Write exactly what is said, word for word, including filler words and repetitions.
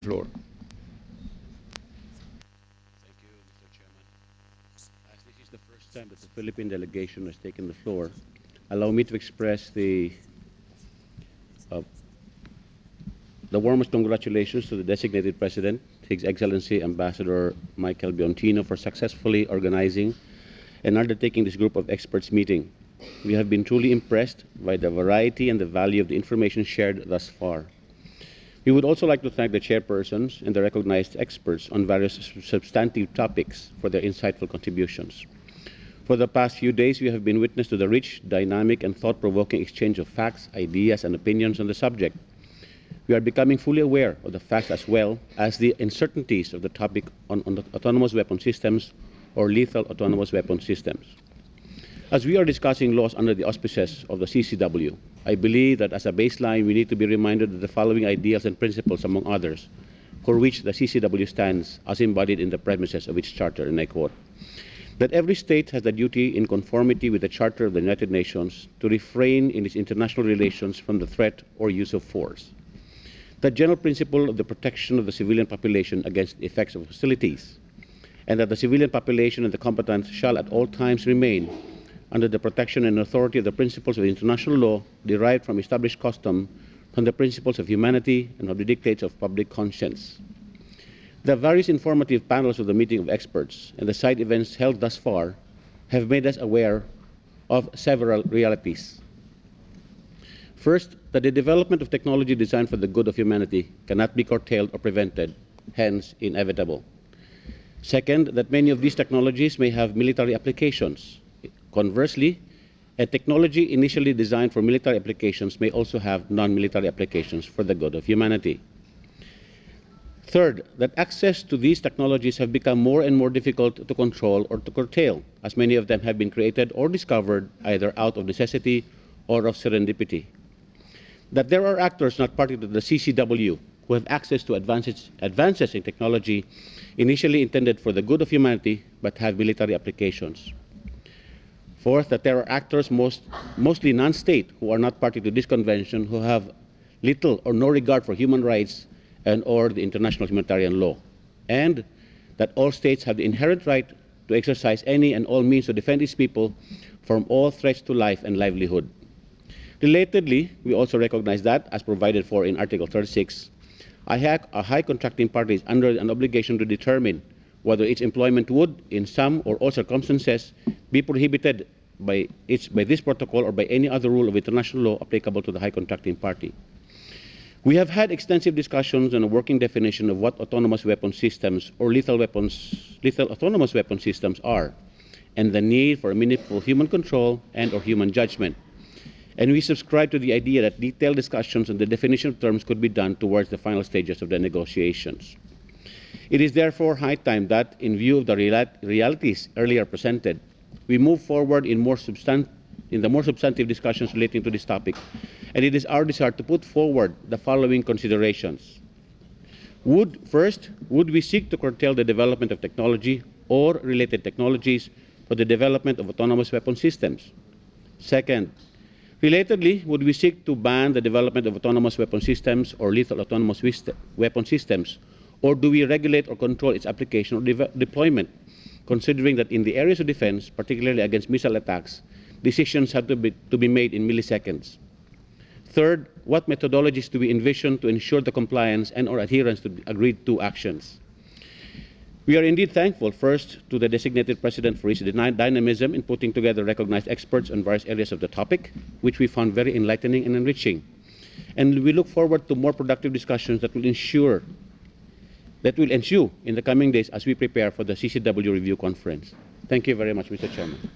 Floor. Thank you, Mister Chairman. As this is the first time that the Philippine delegation has taken the floor, allow me to express the, uh, the warmest congratulations to the designated President, His Excellency Ambassador Michael Biontino, for successfully organizing and undertaking this group of experts meeting. We have been truly impressed by the variety and the value of the information shared thus far. We would also like to thank the chairpersons and the recognized experts on various substantive topics for their insightful contributions. For the past few days, we have been witness to the rich, dynamic, and thought-provoking exchange of facts, ideas, and opinions on the subject. We are becoming fully aware of the facts as well as the uncertainties of the topic on, on the autonomous weapon systems or lethal autonomous weapon systems. As we are discussing laws under the auspices of the C C W, I believe that as a baseline, we need to be reminded of the following ideals and principles, among others, for which the C C W stands as embodied in the premises of its charter, and I quote, that every state has the duty, in conformity with the Charter of the United Nations, to refrain in its international relations from the threat or use of force. The general principle of the protection of the civilian population against the effects of hostilities, and that the civilian population and the combatants shall at all times remain under the protection and authority of the principles of international law derived from established custom, from the principles of humanity, and of the dictates of public conscience. The various informative panels of the meeting of experts and the side events held thus far have made us aware of several realities. First, that the development of technology designed for the good of humanity cannot be curtailed or prevented, hence inevitable. Second, that many of these technologies may have military applications. Conversely, a technology initially designed for military applications may also have non-military applications for the good of humanity. Third, that access to these technologies have become more and more difficult to control or to curtail, as many of them have been created or discovered either out of necessity or of serendipity. That there are actors not party to the C C W who have access to advances, advances in technology initially intended for the good of humanity but have military applications. Fourth, that there are actors, most, mostly non-state, who are not party to this convention, who have little or no regard for human rights and or the international humanitarian law. And that all states have the inherent right to exercise any and all means to defend its people from all threats to life and livelihood. Relatedly, we also recognize that, as provided for in Article thirty-six, a high contracting party is under an obligation to determine whether its employment would, in some or all circumstances, be prohibited by, its, by this protocol or by any other rule of international law applicable to the high contracting party. We have had extensive discussions on a working definition of what autonomous weapon systems or lethal weapons, lethal autonomous weapon systems are, and the need for meaningful human control and or human judgment. And we subscribe to the idea that detailed discussions on the definition of terms could be done towards the final stages of the negotiations. It is therefore high time that, in view of the realities earlier presented, we move forward in, more substan- in the more substantive discussions relating to this topic. And it is our desire to put forward the following considerations. Would, first, would we seek to curtail the development of technology or related technologies for the development of autonomous weapon systems? Second, relatedly, would we seek to ban the development of autonomous weapon systems or lethal autonomous weapon systems, or do we regulate or control its application or de deployment, considering that in the areas of defense, particularly against missile attacks, decisions have to be, to be made in milliseconds? Third, what methodologies do we envision to ensure the compliance and or adherence to agreed to actions? We are indeed thankful, first, to the designated President for his dynamism in putting together recognized experts on various areas of the topic, which we found very enlightening and enriching. And we look forward to more productive discussions that will ensure that will ensue in the coming days as we prepare for the C C W review conference. Thank you very much, Mister Chairman.